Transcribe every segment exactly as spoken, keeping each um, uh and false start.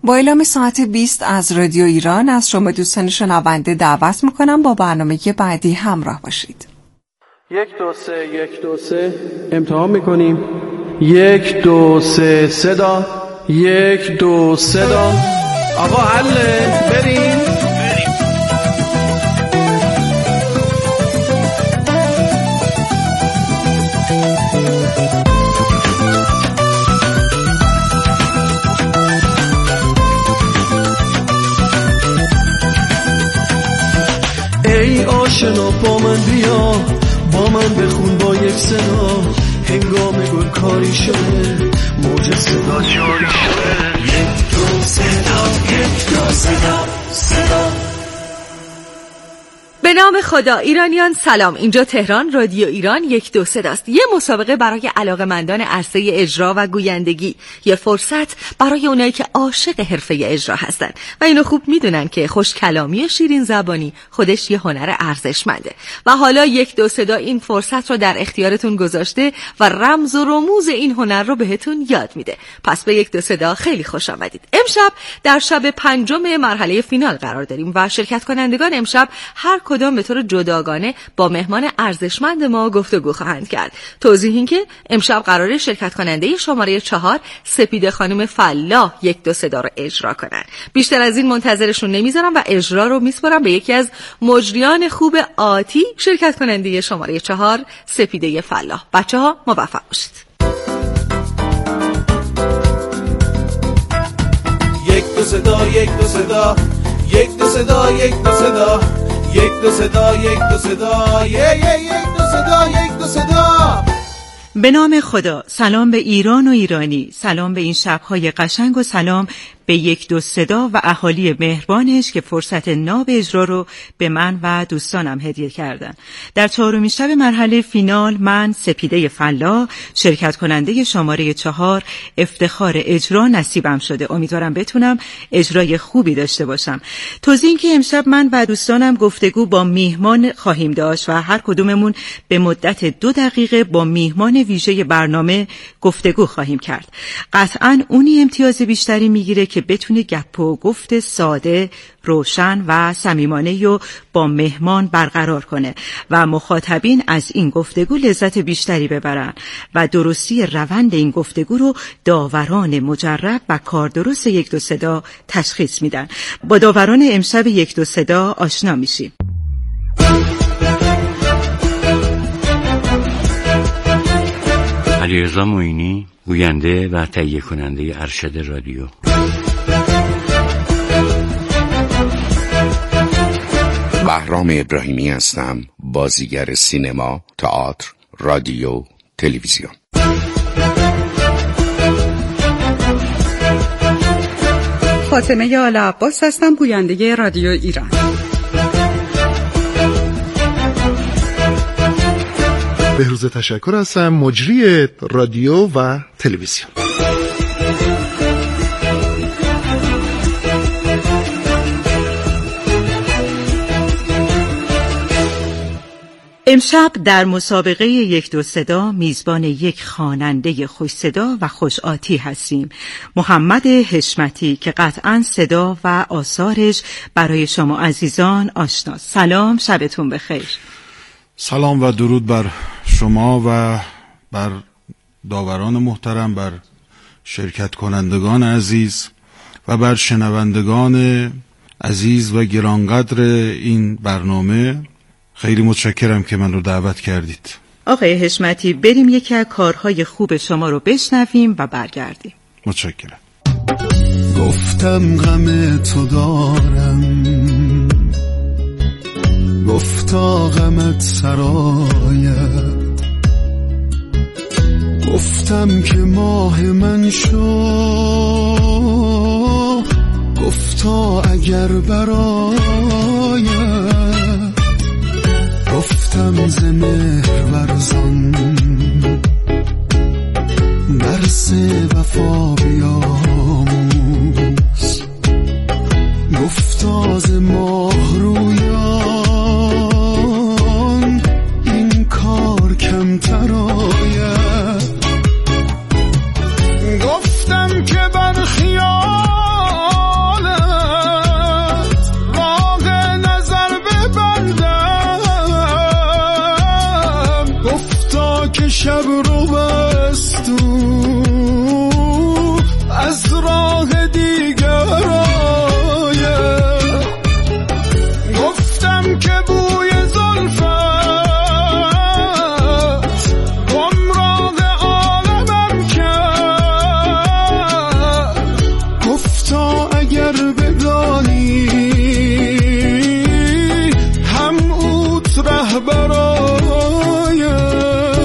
با اعلام ساعت بیست از رادیو ایران از شما دوستان شنونده دعوت میکنم با برنامه بعدی همراه باشید. یک دو سه یک دو سه امتحان میکنیم. یک دو سه صدا، یک دو صدا. آقا حله بریم. ای آشنا با من بیا، با من بخون با یک صدا، هنگام گل کاری شده، موج صدا جاری شده. یک دو صدا، یک دو صدا، صدا. به نام خدا. ایرانیان سلام، اینجا تهران، رادیو ایران یک دو صداست. یه مسابقه برای علاقه‌مندان عرصه اجرا و گویندگی، یه فرصت برای اونایی که عاشق حرفه اجرا هستن و اینو خوب میدونن که خوش کلامی و شیرین زبانی خودش یه هنر ارزشمنده و حالا یک دو صدا این فرصت رو در اختیارتون گذاشته و رمز و رموز این هنر رو بهتون یاد میده. پس به یک دو صدا خیلی خوش آمدید. امشب در شب پنجم مرحله فینال قرار داریم و شرکت کنندگان امشب هر کدام به طور جداگانه با مهمان ارزشمند ما گفتگو خواهند کرد. توضیح این که امشب قراره شرکت کننده شماره چهار سپیده خانم فلاح یک دو صدا رو اجرا کنن. بیشتر از این منتظرشون نمیذارم و اجرا رو میسپارم به یکی از مجریان خوب آتی، شرکت کننده شماره چهار سپیده فلاح. بچه ها موفق باشید. یک دو صدا، یک دو صدا، یک دو صدا، یک دو صدا، یک دو صدا، یک دو صدا، یک دو صدا، یک دو صدا. به نام خدا. سلام به ایران و ایرانی، سلام به این شب‌های قشنگ و سلام به یک دو صدا و اهالی مهربانش که فرصت ناب اجرا رو به من و دوستانم هدیه کردن. در چهارمین شب مرحله فینال من سپیده فلاح شرکت کننده شماره چهار افتخار اجرا نصیبم شده. امیدوارم بتونم اجرای خوبی داشته باشم. توضیح این که امشب من و دوستانم گفتگو با میهمان خواهیم داشت و هر کدوممون به مدت دو دقیقه با میهمان ویژه برنامه گفتگو خواهیم کرد. قطعاً اونی امتیاز بیشتری میگیره که بتونه گپ و گفت ساده، روشن و صمیمانه رو با مهمان برقرار کنه و مخاطبین از این گفتگو لذت بیشتری ببرن و درستی روند این گفتگو رو داوران مجرب و کاردرست یک دو صدا تشخیص میدن. با داوران امشب یک دو صدا آشنا میشیم. علیرضا معینی، گوینده و تهیه کننده ارشد رادیو. بهرام ابراهیمی هستم، بازیگر سینما، تئاتر، رادیو، تلویزیون. فاطمه آل عباس هستم، گوینده رادیو ایران. بهروز تشکر هستم، مجری رادیو و تلویزیون. امشب در مسابقه یک دو صدا میزبان یک خواننده خوش صدا و خوش آتی هستیم، محمد حشمتی که قطعاً صدا و آثارش برای شما عزیزان آشناست. سلام، شبتون بخیر. سلام و درود بر شما و بر داوران محترم، بر شرکت کنندگان عزیز و بر شنوندگان عزیز و گرانقدر این برنامه. خیلی متشکرم که من رو دعوت کردید. آقای حشمتی، بریم یکی از کارهای خوب شما رو بشنویم و برگردیم. متشکرم. گفتم غم تو دارم، گفتا غمت سراید، گفتم که ماه من شو، گفتا اگر براید، گفتم ز مهر ورزان درس وفا بیاموز، گفتا ز ماه رویان این کار کمتر آید، گفتم که بر خیال اگر بدانی هم اوت رهبراید.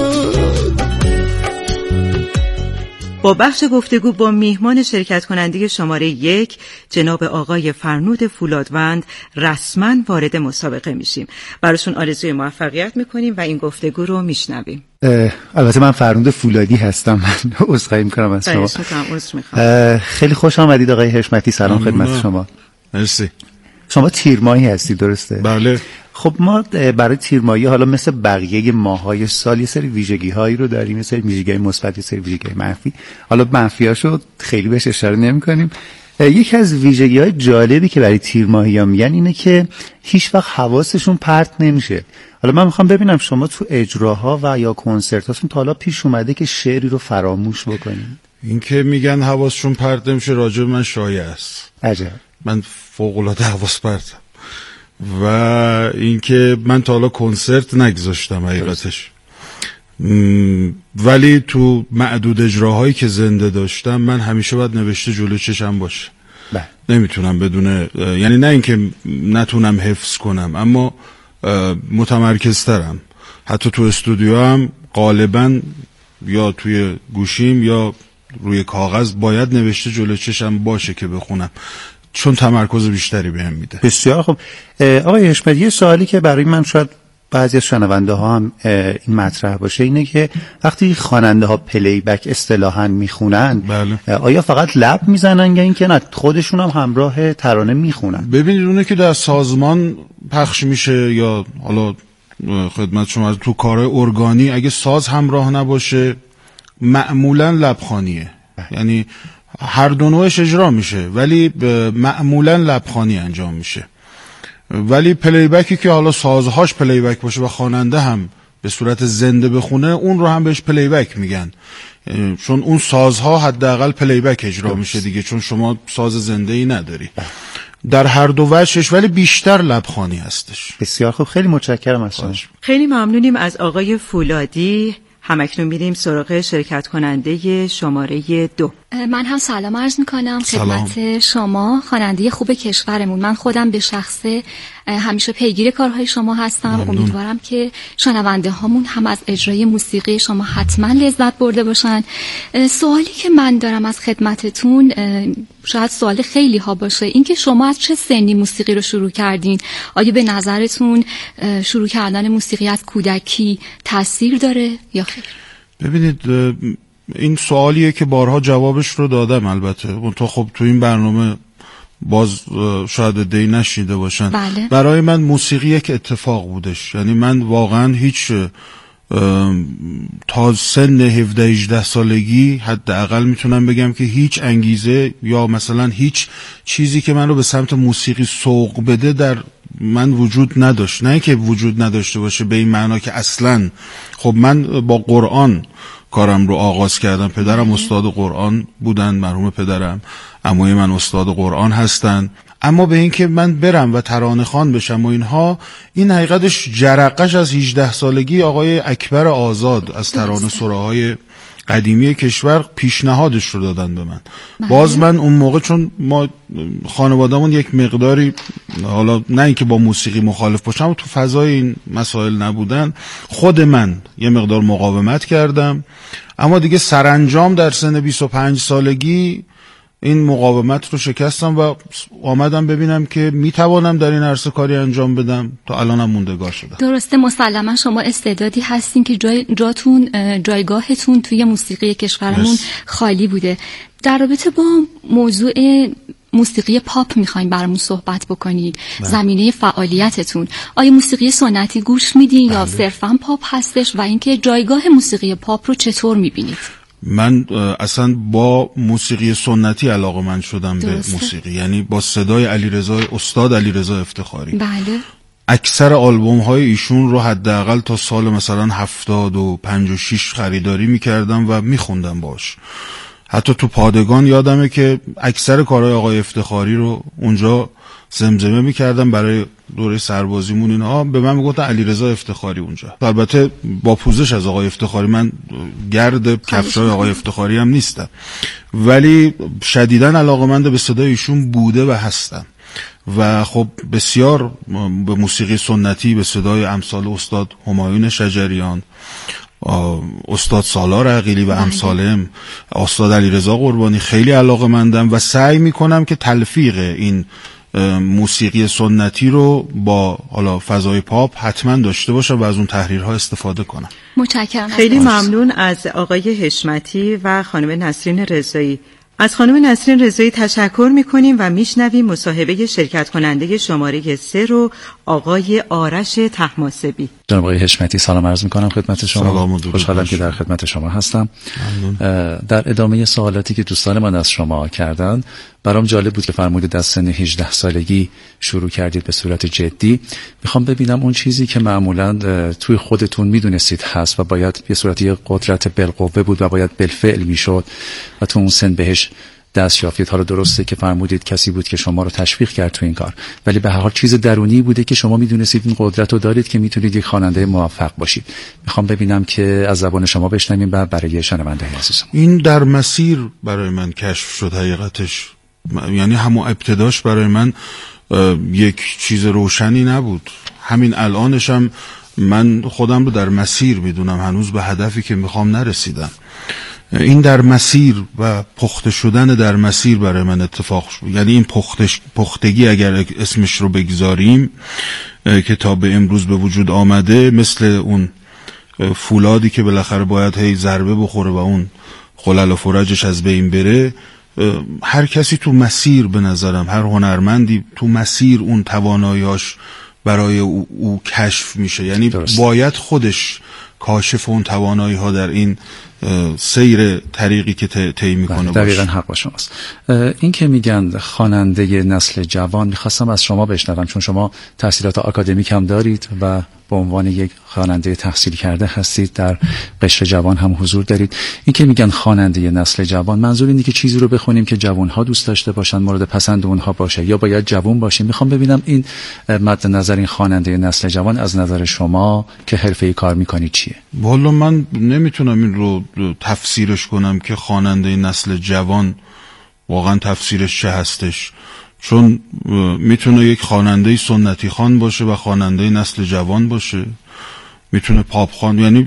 با بخش گفتگو با میهمان شرکت کننده شماره یک جناب آقای فرنود فولادوند رسما وارد مسابقه میشیم. براشون آرزوی موفقیت میکنیم و این گفتگو رو میشنویم. البته من فرنود فولادی هستم. من عذرخواهی میکنم از شما. خیلی خوش آمدید آقای حشمتی. سلام خدمت شما. مرسی. شما تیرماهی هستی درسته؟ بله. خب ما برای تیرماهی حالا مثل بقیه ماه‌های سال یه سری ویژگی‌هایی رو داریم، یه سری ویژگی‌های مثبت، یه سری ویژگی‌های منفی. حالا منفیاشو خیلی بهش اشاره نمی‌کنیم. یکی از ویژگی‌های جالبی که برای تیرماهی‌ها میگن اینه که هیچ وقت حواسشون پرت نمیشه. حالا من میخوام ببینم شما تو اجراها و یا کنسرتاتون تا حالا پیش اومده که شعری رو فراموش بکنید؟ این که میگن حواسشون پرت نمیشه راجع به من شایع است. عجب. من فوق‌العاده حواس پرتم. و اینکه من تا حالا کنسرت نگذاشتم حقیقتش، ولی تو معدود اجراهایی که زنده داشتم من همیشه باید نوشته جلو چشم باشه. بله. نمیتونم بدون، یعنی نه اینکه نتونم حفظ کنم اما متمرکزترم. حتی تو استودیو هم غالبا یا توی گوشیم یا روی کاغذ باید نوشته جلو چشم باشه که بخونم، چون تمرکز بیشتری بهم میده. بسیار خوب. آقای حشمتی، یه سوالی که برای من شاید بعضی از شنونده ها هم این مطرح باشه اینه که وقتی خواننده ها پلی بک اصطلاحاً میخونن، بله. آیا فقط لب میزنن یا اینکه نه خودشون هم همراه ترانه میخونن؟ ببینید اونه که در سازمان پخش میشه یا حالا خدمت شما تو کارهای ارگانی اگه ساز همراه نباشه معمولاً لبخوانیه. یعنی هر دو نوعش اجرا میشه ولی معمولا لبخوانی انجام میشه. ولی پلی بکی که حالا سازهاش پلی بک باشه و خواننده هم به صورت زنده بخونه، اون رو هم بهش پلی بک میگن، چون اون سازها حداقل پلی بک اجرا میشه دیگه، چون شما ساز زنده ای نداری. در هر دو وجهش ولی بیشتر لبخوانی هستش. بسیار خوب، خیلی متشکرم از شما. خیلی ممنونیم از آقای فولادی. همکنون میریم سراغ شرکت کننده شماره دو. من هم سلام عرض میکنم خدمت شما خواننده خوب کشورمون. من خودم به شخصه همیشه پیگیر کارهای شما هستم. ممنون. امیدوارم که شنونده هامون هم از اجرای موسیقی شما حتما لذت برده باشن. سوالی که من دارم از خدمتتون شاید سوال خیلی ها باشه، اینکه شما از چه سنی موسیقی رو شروع کردین؟ آیا به نظرتون شروع کردن موسیقی از کودکی تاثیر داره یا خیر؟ ببینید این سوالیه که بارها جوابش رو دادم، البته تو خب تو این برنامه باز شاید دی نشیده باشن. بله. برای من موسیقی یک اتفاق بودش، یعنی من واقعا هیچ تا سن هفده هجده سالگی حداقل میتونم بگم که هیچ انگیزه یا مثلا هیچ چیزی که من رو به سمت موسیقی سوق بده در من وجود نداشت. نه که وجود نداشته باشه به این معنا که اصلا، خب من با قرآن کارم رو آغاز کردم. پدرم استاد قرآن بودن، مرحوم پدرم، عموی من استاد قرآن هستن. اما به این که من برم و ترانه خوان بشم و اینها، این حقیقتش جرقش از هجده سالگی آقای اکبر آزاد از ترانه سراهای قدیمی کشور پیشنهادش رو دادن به من. باز من اون موقع چون ما خانواده‌مون یک مقداری، حالا نه اینکه با موسیقی مخالف باشم و تو فضای این مسائل نبودن، خود من یه مقدار مقاومت کردم، اما دیگه سرانجام در سن بیست و پنج سالگی این مقاومت رو شکستم و آمدم ببینم که میتوانم در این عرصه کاری انجام بدم. تا الانم موندگار شدم. درسته، مسلما شما استعدادی هستین که جای جاتون جایگاهتون توی موسیقی کشورمون خالی بوده. در رابطه با موضوع موسیقی پاپ میخوایم برامون صحبت بکنید. بله. زمینه فعالیتتون آیا موسیقی سنتی گوش میدین یا صرفا پاپ هستش و اینکه جایگاه موسیقی پاپ رو چطور میبینید؟ من اصلا با موسیقی سنتی علاقه‌مند شدم. درسته. به موسیقی، یعنی با صدای علیرضا، استاد علیرضا افتخاری. بله. اکثر آلبوم های ایشون رو حداقل تا سال مثلا هفتاد و پنج و شش خریداری میکردم و میخوندم باش. حتی تو پادگان یادمه که اکثر کارهای آقای افتخاری رو اونجا زمزمه میکردم برای دوره سربازیمون. اینها به من میگفتن علیرضا افتخاری اونجا. البته با پوزش از آقای افتخاری، من گرد کفشای آقای افتخاری هم نیستم، ولی شدیداً علاقه‌مند به صدای ایشون بوده و هستم و خب بسیار به موسیقی سنتی به صدای امثال استاد همایون شجریان، استاد سالار عقیلی و امثالهم، استاد علیرضا قربانی خیلی علاقه‌مندم و سعی میکنم که تلفیق این موسیقی سنتی رو با حالا فضای پاپ حتما داشته باشم و از اون تحریرها استفاده کنم. متشکرم. خیلی ممنون از آقای حشمتی و خانم نسرین رضایی. از خانم نسرین رضایی تشکر میکنیم و میشنویم مصاحبه شرکت کننده شماره سه رو آقای آرش طهماسبی. جناب آقای حشمتی سلام عرض میکنم خدمت شما. خوشحالم که در خدمت شما هستم. در ادامه سوالاتی که دوستان من از شما کردن، برام جالب بود که فرمودید از سن هجده سالگی شروع کردید به صورت جدی. میخوام ببینم اون چیزی که معمولاً توی خودتون میدونستید هست و باید به صورت یه قدرت بالقوه بود و باید بالفعل میشد و تو اون سن بهش دست یافتید. حالا درسته که فرمودید کسی بود که شما رو تشویق کرد تو این کار، ولی به هر حال چیز درونی بوده که شما میدونستید این قدرت رو دارید که میتونید یک خواننده موفق باشید. میخوام ببینم که از زبان شما بشنویم و برای شنونده عزیزم. این در مسیر برای من کشف شد حقیقتش، یعنی همون ابتداش برای من یک چیز روشنی نبود. همین الانش هم من خودم رو در مسیر میدونم، هنوز به هدفی که میخوام نرسیدم. این در مسیر و پخته شدن در مسیر برای من اتفاق شد. یعنی این پختش پختگی اگر اسمش رو بگذاریم که تا به امروز به وجود آمده، مثل اون فولادی که بالاخره باید هی ضربه بخوره و اون خلل و فرجش از بین بره. هر کسی تو مسیر، به نظرم هر هنرمندی تو مسیر اون تواناییاش برای او, او کشف میشه. یعنی درست. باید خودش کاشف اون توانایی ها در این سیر طریقی که طی میکنه باشه. دقیقاً حق با شماست. این که میگن خواننده نسل جوان، میخواستم از شما بشنوم، چون شما تحصیلات آکادمیک هم دارید و به عنوان یک خواننده تحصیل کرده هستید، در قشر جوان هم حضور دارید. این که میگن خواننده نسل جوان، منظور اینه که چیزی رو بخونیم که جوان‌ها دوست داشته باشن، مورد پسند اونها باشه، یا باید جوان باشیم؟ میخوام ببینم این مد نظر این خواننده نسل جوان از نظر شما که حرفه‌ای کار میکنید چیه؟ والا من نمیتونم این رو تفسیرش کنم که خواننده نسل جوان واقعا تفسیرش چه هستش، چون میتونه یک خواننده سنتی خوان باشه و خواننده نسل جوان باشه، میتونه پاپ خوان، یعنی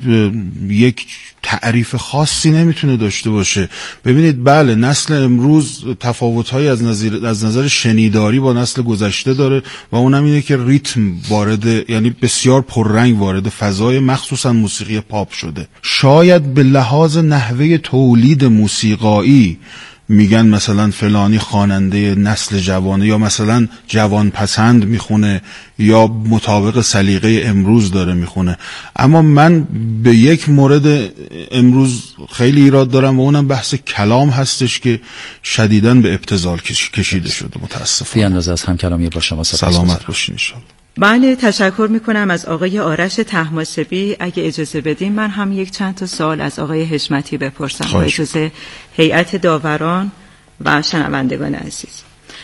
یک تعریف خاصی نمیتونه داشته باشه. ببینید بله، نسل امروز تفاوت‌هایی از نظر از نظر شنیداری با نسل گذشته داره و اونم اینه که ریتم وارد، یعنی بسیار پررنگ وارد فضای مخصوصا موسیقی پاپ شده. شاید به لحاظ نحوه تولید موسیقایی میگن مثلا فلانی خواننده نسل جوانه، یا مثلا جوان پسند میخونه، یا مطابق سلیقه امروز داره میخونه. اما من به یک مورد امروز خیلی ایراد دارم و اونم بحث کلام هستش که شدیداً به ابتذال کشیده شده متاسفانه. فی اندازه از هم کلامی با شما سلامت باشین ان شاء الله. بله، تشکر میکنم از آقای آرش طهماسبی. اگه اجازه بدین من هم یک چند تا سوال از آقای حشمتی بپرسم با اجازه هیئت داوران و شنوندگان عزیز.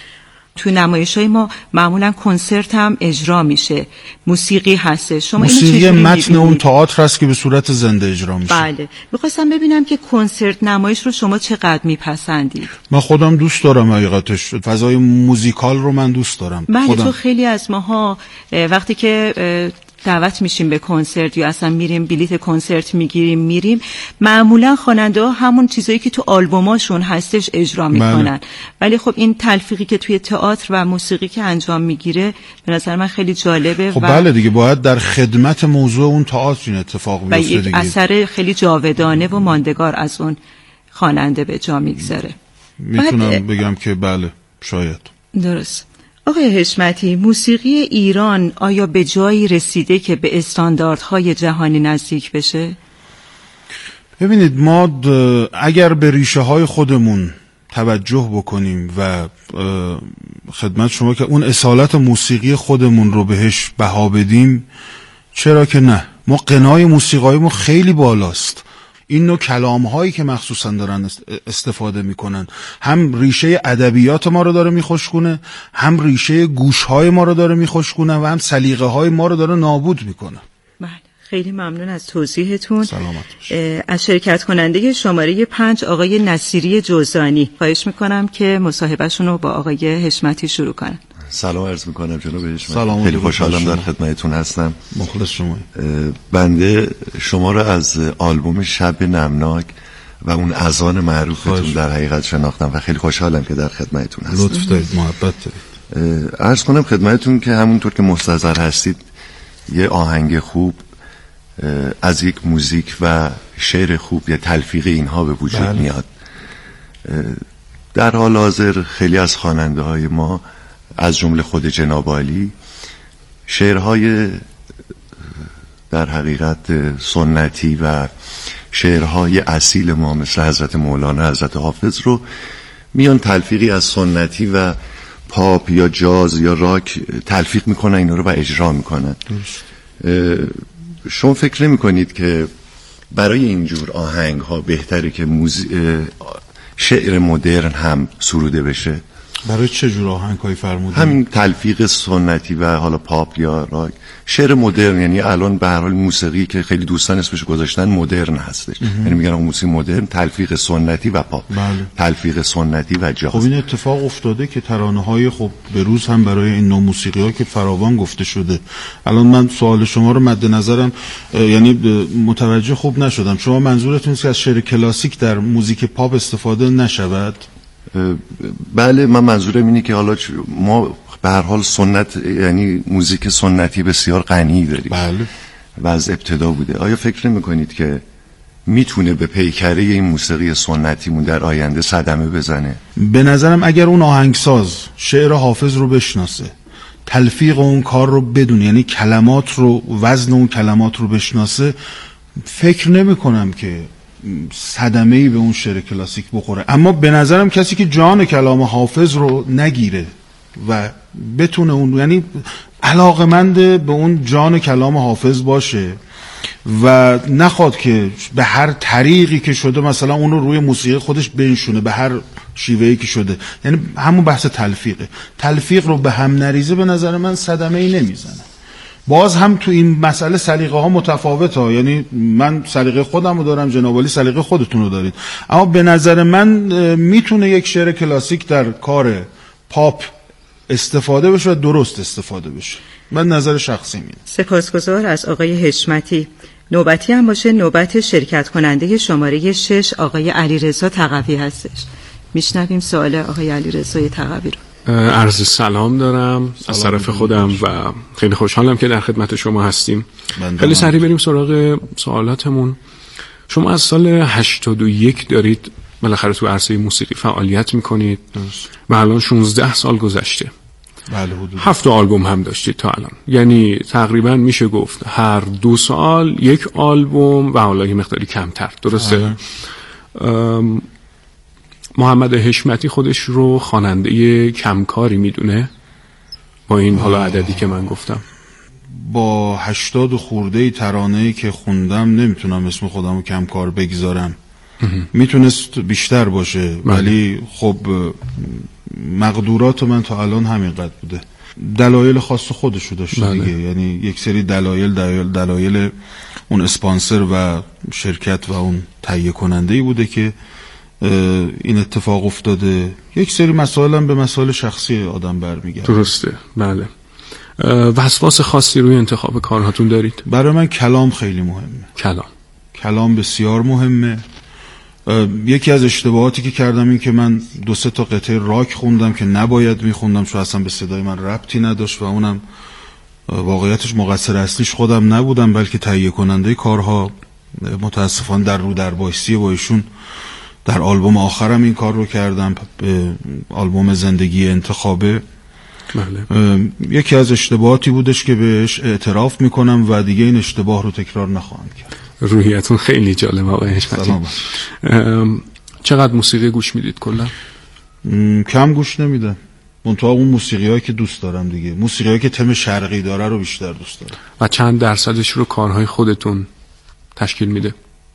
تو نمایش‌های ما معمولا کنسرت هم اجرا میشه، موسیقی هست. شما موسیقی متن اون تئاتر هست که به صورت زنده اجرا میشه. بله، میخواستم ببینم که کنسرت نمایش رو شما چقدر میپسندید؟ من خودم دوست دارم حقیقتش، فضای موزیکال رو من دوست دارم. بله، خودم. تو خیلی از ماها وقتی که دعوت میشیم به کنسرت یا اصلا میریم بلیت کنسرت میگیریم میریم، معمولا خواننده ها همون چیزایی که تو آلبوماشون هستش اجرا میکنن. بله. ولی خب این تلفیقی که توی تئاتر و موسیقی که انجام میگیره به نظر من خیلی جالبه. خب و بله دیگه، باید در خدمت موضوع اون تئاتر این اتفاق بیفته دیگه. و یک اثر خیلی جاودانه و ماندگار از اون خواننده به جا میگذاره. میتونم بعد... بگم که بله، شاید. درست. آقای حشمتی، موسیقی ایران آیا به جایی رسیده که به استانداردهای جهانی نزدیک بشه؟ ببینید، ما اگر به ریشه های خودمون توجه بکنیم و خدمت شما که اون اصالت موسیقی خودمون رو بهش بها بدیم، چرا که نه؟ ما قنای موسیقایمون خیلی بالاست. این نوع کلام هایی که مخصوصا دارن استفاده میکنن هم ریشه ادبیات ما رو داره میخشکونه، هم ریشه گوش های ما رو داره میخشکونه و هم سلیقه های ما رو داره نابود میکنه. بله، خیلی ممنون از توضیحتون. سلامت از شرکت کننده شماره پنج آقای نصیری جوزانی خواهش میکنم که مصاحبهشون رو با آقای حشمتی شروع کنن. سلام عرض میکنم جناب حشمتی. سلام، خیلی خوشحالم در خدمتتون هستم. مخلص شما. بنده شما را از آلبوم شب نمناک و اون اذان معروفتون در حقیقت شناختم و خیلی خوشحالم که در خدمتتون هستم. لطف دارید، محبت دارید. عرض کنم خدمتتون که همونطور که مستحضر هستید یه آهنگ خوب از یک موزیک و شعر خوب یا تلفیق اینها به وجود بله. میاد. در حال حاضر خیلی از خواننده های ما از جمله خود جناب عالی شعرهای در حقیقت سنتی و شعرهای اصیل ما مثل حضرت مولانا، حضرت حافظ رو میان تلفیقی از سنتی و پاپ یا جاز یا راک تلفیق میکنن، اینا رو و اجرا میکنن. شما فکر نمی کنید که برای اینجور آهنگ ها بهتره که موز... شعر مدرن هم سروده بشه؟ برای چه جور آهنگ هایی فرمودید؟ همین تلفیق سنتی و حالا پاپ یا راک، شعر مدرن. یعنی الان به هر حال موسیقی که خیلی دوستان اسمش گذاشتن مدرن هستش، یعنی میگن موسیقی مدرن، تلفیق سنتی و پاپ، بله. تلفیق سنتی و جاز. خب این اتفاق افتاده که ترانه های خب به روز هم برای این نوع موسیقی ها که فراوان گفته شده. الان من سوال شما رو مد نظرم، یعنی متوجه خوب نشدم، شما منظورتون است که از شعر کلاسیک در موزیک پاپ استفاده نشود؟ بله، من منظورم اینه که حالا ما به هر حال سنت، یعنی موزیک سنتی بسیار غنی داریم، بله. و از ابتدا بوده. آیا فکر نمی‌کنید که میتونه به پیکره این موسیقی سنتیمون در آینده صدمه بزنه؟ به نظرم اگر اون آهنگساز شعر حافظ رو بشناسه، تلفیق اون کار رو بدونه، یعنی کلمات رو، وزن اون کلمات رو بشناسه، فکر نمی کنم که صدمه‌ای به اون شعر کلاسیک بخوره. اما به نظرم کسی که جان کلام حافظ رو نگیره و بتونه اون، یعنی علاقمند به اون جان کلام حافظ باشه و نخواد که به هر طریقی که شده مثلا اون رو روی موسیقی خودش بنشونه، به هر شیوهی که شده، یعنی همون بحث تلفیقه، تلفیق رو به هم نریزه، به نظر من صدمه‌ای نمیزنه. باز هم تو این مسئله سلیقه ها متفاوت ها، یعنی من سلیقه خودم رو دارم، جناب عالی سلیقه خودتون رو دارید، اما به نظر من میتونه یک شعر کلاسیک در کار پاپ استفاده بشه و درست استفاده بشه. من نظر شخصی میده. سپاسگزار از آقای حشمتی. نوبتی هم باشه نوبت شرکت کننده شماره شش آقای علیرضا تقوی هستش. میشنویم سوال آقای علیرضا تقوی رو. عرض سلام دارم از طرف خودم و خیلی خوشحالم که در خدمت شما هستیم. خیلی سریع بریم سراغ سوالاتمون. شما از سال هشتاد و یک دارید بالاخره تو عرصه موسیقی فعالیت میکنید و الان شانزده سال گذشته. بله، حدود هفت آلبوم هم داشتید تا الان، یعنی تقریبا میشه گفت هر دو سال یک آلبوم و حالا یه مقداری کمتر، درسته؟ محمد حشمتی خودش رو خواننده کمکاری میدونه با این حالا عددی که من گفتم؟ با هشتاد خورده ترانه‌ای که خوندم نمیتونم اسم خودم رو کمکار بگذارم. میتونست بیشتر باشه، ولی خب مقدورات من تا الان همینقدر بوده. دلایل خاص خودشو داشته دیگه، یعنی یک سری دلایل دلایل دلایل اون اسپانسر و شرکت و اون تهیه کننده‌ای بوده که این اتفاق افتاده. یک سری مسائل هم به مسائل شخصی آدم برمیگرده. درسته، بله. وسواس خاصی روی انتخاب کارهاتون دارید؟ برای من کلام خیلی مهمه. کلام کلام بسیار مهمه. یکی از اشتباهاتی که کردم این که من دو سه تا قطعه راک خوندم که نباید میخوندم، چون اصلا به صدای من ربطی نداشت و اونم واقعیتش مقصر اصلیش خودم نبودم بلکه تهیه کننده کارها. متاسفانه در رو در بایستی با ایشون در آلبوم آخرم این کار رو کردم، آلبوم زندگی انتخابه. بله. یکی از اشتباهاتی بودش که بهش اعتراف میکنم و دیگه این اشتباه رو تکرار نخواهم کرد. روحیتون خیلی جالب آقای حشمتی. چقدر موسیقی گوش میدید کلا؟ کم گوش نمیدم، منتها اون موسیقی هایی که دوست دارم دیگه، موسیقی هایی که تم شرقی داره رو بیشتر دوست دارم. و چند درصدش رو کارهای خودتون تشکیل میده؟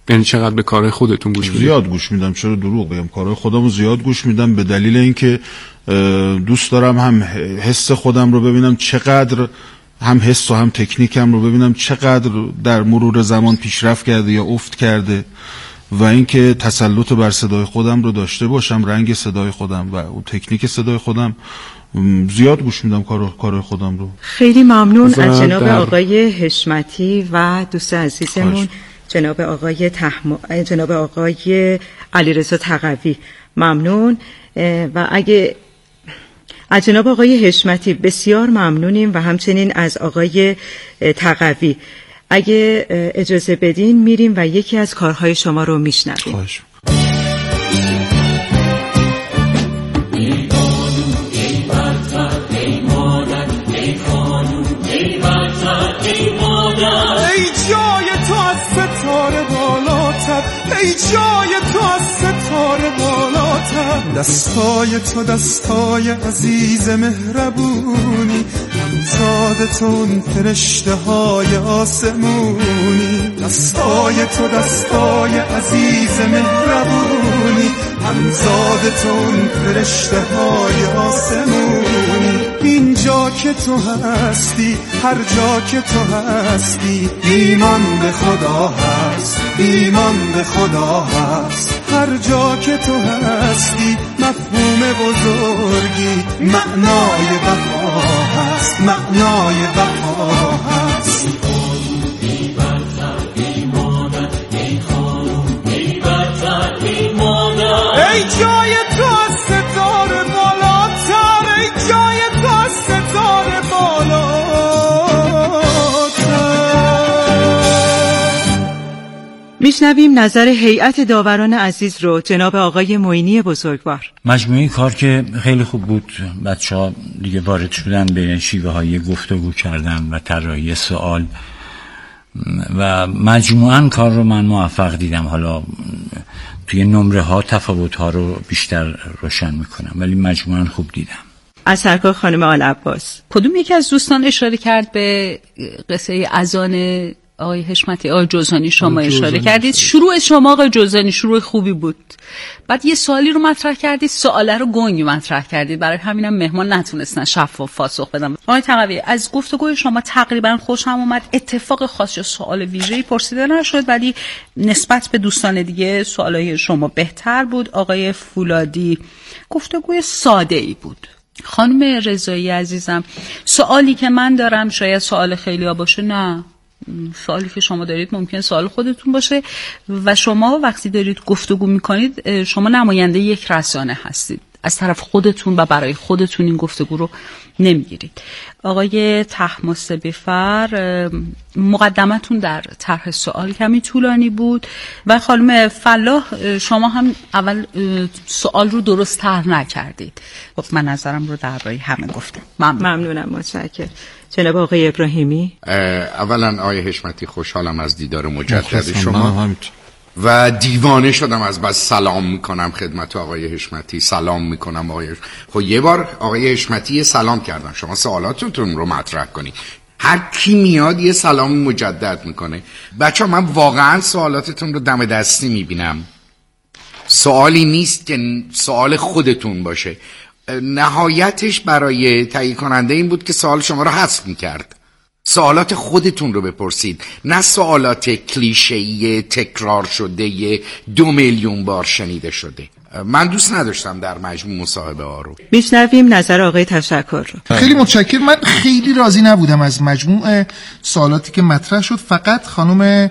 یعنی چقدر به کارهای خودتون گوش میدید؟ زیاد گوش میدم، چرا دروغ بگم، کارهای خودمو زیاد گوش میدم، به دلیل اینکه دوست دارم هم حس خودم رو ببینم چقدر، هم حس و هم تکنیکم رو ببینم چقدر در مرور زمان پیشرفت کرده یا افت کرده، و اینکه تسلط بر صدای خودم رو داشته باشم، رنگ صدای خودم و اون تکنیک صدای خودم. زیاد گوش میدم کار کار خودم رو. خیلی ممنون از جناب آقای حشمتی و دوست عزیزمون جناب آقای تحم... جناب آقای علیرضا تقوی. ممنون. و اگه از جناب آقای حشمتی بسیار ممنونیم و همچنین از آقای تقوی. اگه اجازه بدین میریم و یکی از کارهای شما رو میشنویم. خواهش. ای جای تو از ستاره بالاتر، ای جای تو از ستاره بالاتر، دستای تو دستای عزیز مهربونی، همزاد تو اون فرشته های آسمونی، دستای تو دستای عزیز مهربونی، همزاد تو اون فرشته های آسمونی. اینجا که تو هستی، هر جا که تو هستی، ایمان به خدا هست، ایمان به خدا هست. هر جا که تو هستی مفهوم بزرگی، معنای بقا هست، معنای بقا هست. ای جای تو از ستاره بالاتر، ای جای تو از ستاره بالاتر. میشنویم نظر هیئت داوران عزیز رو جناب آقای معینی بزرگوار. مجموعه کار که خیلی خوب بود، بچه‌ها دیگه وارد شدن به شیوه های گفتگو کردن و طراحی سوال و مجموعاً کار رو من موفق دیدم. حالا توی نمره ها تفاوت ها رو بیشتر روشن میکنم، ولی مجموعاً خوب دیدم. از سرکار خانم آل عباس. کدوم یکی از دوستان اشاره کرد به قصه اذان آقای حشمتی؟ آقای جوزانی شما اشاره کردید. شروع شما آقای جوزانی شروع خوبی بود، بعد یه سوالی رو مطرح کردید، سواله رو گنگ مطرح کردید، برای همینم مهمان نتونستن شفاف پاسخ بدن. آقای تقوی، از گفتگوی شما تقریبا خوشم اومد. اتفاق خاص یا سوال ویژه‌ای پرسیده نشد، ولی نسبت به دوستان دیگه سوالای شما بهتر بود. آقای فولادی، گفتگوی ساده‌ای بود. خانم رضایی عزیزم، سوالی که من دارم شاید سوال خیلی ها باشه، نه، سوالی که شما دارید ممکن سوال خودتون باشه و شما وقتی دارید گفتگو میکنید شما نماینده یک رسانه هستید، از طرف خودتون و برای خودتون این گفتگو رو نمیگیرید. آقای طهماسبی فر، مقدمتون در طرح سوال کمی طولانی بود و خانم فلاح شما هم اول سوال رو درست طرح نکردید. خب من نظرم رو درباره همه گفتم. ممنون. ممنونم، متشکرم. جناب آقای ابراهیمی. اولا آقای حشمتی خوشحالم از دیدار مجدد شما و دیوانه شدم از بس سلام میکنم خدمت آقای حشمتی. سلام میکنم آقای حشمتی. خب یه بار آقای حشمتی سلام کردن، شما سوالاتتون رو مطرح کنی. هر کی میاد یه سلام مجدد میکنه. بچه من واقعا سوالاتتون رو دم دستی میبینم، سوالی نیست که سوال خودتون باشه. نهایتش برای تهیه کننده این بود که سوال شما رو حذف میکرد. سوالات خودتون رو بپرسید، نه سوالات کلیشه‌ای تکرار شده دو میلیون بار شنیده شده. من دوست نداشتم در مجموع مصاحبه ها رو. میشنویم نظر آقای تشکر رو. خیلی متشکرم. من خیلی راضی نبودم از مجموع سوالاتی که مطرح شد. فقط خانم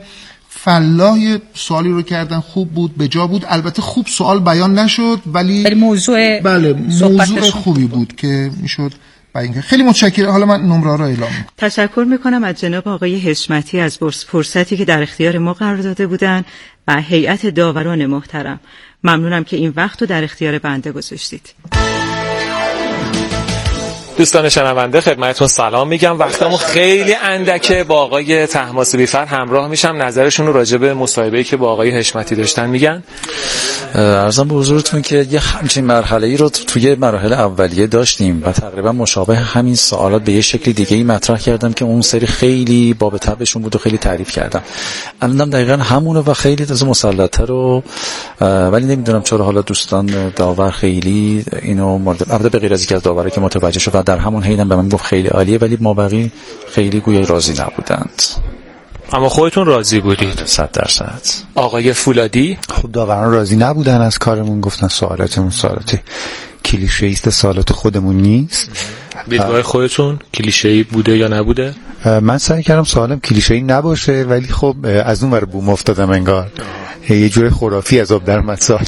فلاح سوالی رو کردن، خوب بود، به جا بود. البته خوب سوال بیان نشد، ولی موضوع بله موضوع خوبی بود که میشد. خیلی متشکرم. حالا من نمره را اعلام میکنم. تشکر میکنم از جناب آقای حشمتی از فرصتی که در اختیار ما قرار داده بودن و هیئت داوران محترم. ممنونم که این وقت رو در اختیار بنده گذاشتید. دوستان شنونده خدمتتون سلام میگم. وقتمون خیلی اندکه. با آقای طهماسبی فر همراه میشم، نظرشون رو راجع به مصاحبه‌ای که با آقای حشمتی داشتن میگن. عرضم به حضورتون که یه همچین مرحله‌ای رو توی مراحل اولیه داشتیم و تقریبا مشابه همین سوالات به یه شکل دیگه‌ای مطرح کردم که اون سری خیلی باب طبعشون بود و خیلی تعریف کردم. الانم دقیقاً همونه و خیلی از مسلطه رو، ولی نمیدونم چرا حالا دوستان داور خیلی اینو مورد البته به غیر از اینکه از داوره که متوجه شد و در همون حینم به من گفت خیلی عالیه، ولی مابقی خیلی گویا راضی نبودند. اما خودتون راضی بودید؟ صد درصد. آقای فولادی؟ خب داوران راضی نبودن از کارمون، گفتن سوالاتمون سوالات کلیشه‌ای است، سوالات خودمون نیست. دیدگاه خودتون کلیشه‌ای بوده یا نبوده؟ من سعی کردم سوالم کلیشه‌ای نباشه، ولی خب از اون ور بوم افتادم انگار. یه جور خرافی از آب در مدسال.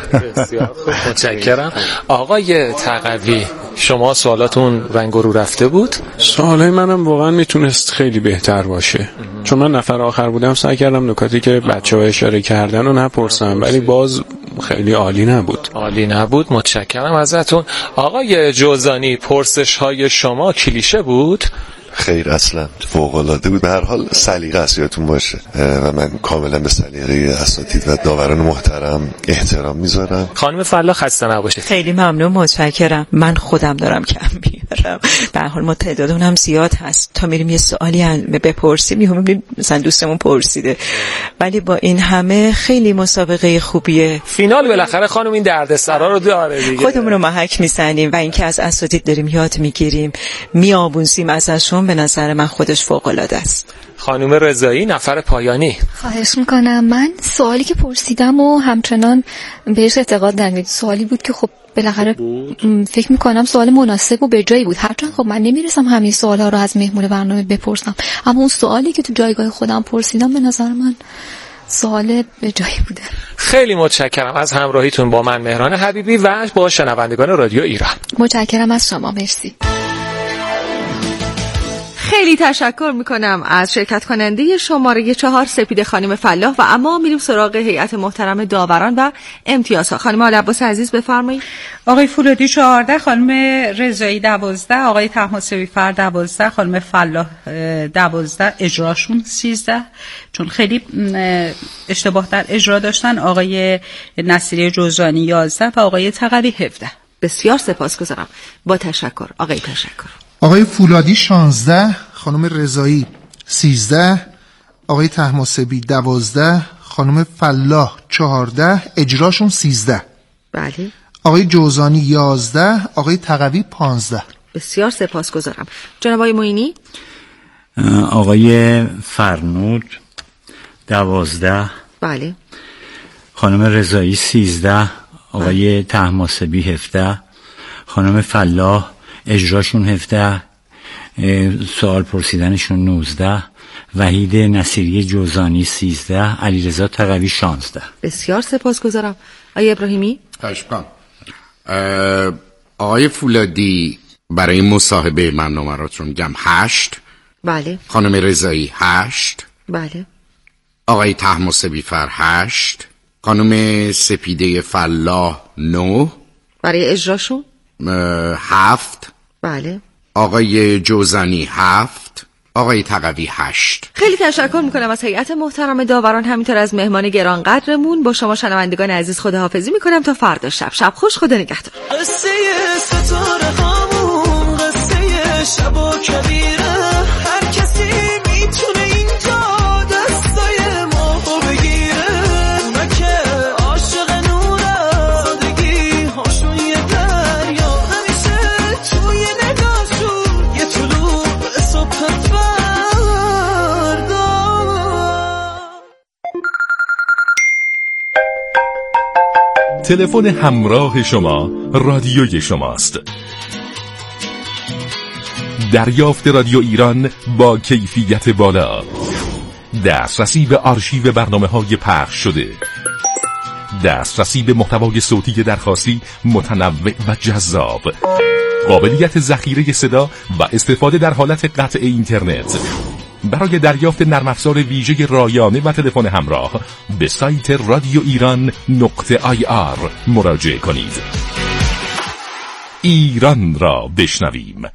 بسیار خوب، متشکرم. آقای تقوی، شما سوالاتون رنگ رو رفته بود؟ سوالای منم واقعا میتونست خیلی بهتر باشه. چون من نفر آخر بودم سعی کردم نکاتی که بچه‌ها اشاره کردن رو نپرسم، ولی باز خیلی عالی نبود. عالی نبود، متشکرم ازتون. آقای جوزانی، پرسش های شما کلیشه بود؟ خیر، اصلا فوق‌العاده بود. به هر حال سلیقه است یادتون باشه و من کاملا به سلیقه اساتید و داوران محترم احترام میذارم. خانم فلاح خسته نباشید. خیلی ممنون، متشکرم. من خودم دارم کم میارم، به هر حال ما تعدادمون هم زیاد هست، تا میریم یه سوالی بپرسیم میگیم مثلا دوستمون پرسیده، ولی با این همه خیلی مسابقه خوبیه. فینال بالاخره خانم این دردسرا رو داره دیگه، خودمون رو محک میزنیم و اینکه از اساتید داریم یاد میگیریم، میآموزیم ازشون، به نظر من خودش فوق العاده است. خانم رضایی، نفر پایانی. خواهش میکنم. من سوالی که پرسیدم و همچنان بهش اعتقاد ندارم. سوالی بود که خب بالاخره فکر میکنم سوال مناسب و به جایی بود، هرچند خب من نمیرسم همین سوالا رو از مهمون برنامه بپرسم، اما اون سوالی که تو جایگاه خودم پرسیدم به نظر من سوال به جایی بوده. خیلی متشکرم از همراهیتون با من مهران حبیبی و با شنوندگان رادیو ایران. متشکرم از شما، مرسی. خیلی تشکر میکنم از شرکت کننده شماره چهار سپید خانم فلاح و اما میریم سراغ هیئت محترم داوران و امتیازها. خانم آل عباس عزیز بفرمایید. آقای فولادی چهارده، خانم رضایی دوازده، آقای طهماسبی فر دوازده، خانم فلاح دوازده، اجراشون سیزده، چون خیلی اشتباه در اجرا داشتن، آقای نصیری جوزانی یازده و آقای تقوی هفده. بسیار سپاسگزارم. با تشکر. آقای تشکر. آقای فولادی شانزده، خانم رضایی سیزده، آقای طهماسبی دوازده، خانم فلاح چهارده، اجراشون سیزده. بله. آقای جوزانی یازده، آقای تقوی پانزده. بسیار سپاسگزارم. جناب آقای معینی. آقای فرنود دوازده. بله. خانم رضایی سیزده، آقای طهماسبی هفده، خانم فلاح اجراشون هفده، سوال پرسیدنشون نوزده، وحید نصیری جوزانی سیزده، علیرضا تقوی شانزده. بسیار سپاسگزارم. آقای ابراهیمی. تشکرم. آقای فولادی برای مصاحبه من نمراتون میگم هشت. بله. خانم رضایی هشت. بله. آقای طهماسبی فر هشت. خانم سپیده فلاح نو. برای اجراشون هفت. بله. آقای جوزانی هفت. آقای تقوی هشت. خیلی تشکر میکنم از هیئت محترم داوران، همینطور از مهمان گرانقدرمون. با شما شنوندگان عزیز خداحافظی میکنم تا فردا شب. شب خوش، خدا نگهدار. قصه ستاره هامون، قصه شب و کبیره، هر کسی میتونه اینجا دستای ما بگیره. اونا که عاشق نوره، سادگی هاشون یه دریا، همیشه توی نگاهشون یه طلوع صبح فردا. تلفن همراه شما رادیوی شماست. دریافت رادیو ایران با کیفیت بالا، دسترسی به آرشیو برنامه‌های پخش شده، دسترسی به محتوای صوتی درخواستی متنوع و جذاب، قابلیت ذخیره صدا و استفاده در حالت قطع اینترنت. برای دریافت نرم افزار ویژه رایانه و تلفن همراه به سایت رادیو ایران نقطه آی آر مراجعه کنید. ایران را بشنویم.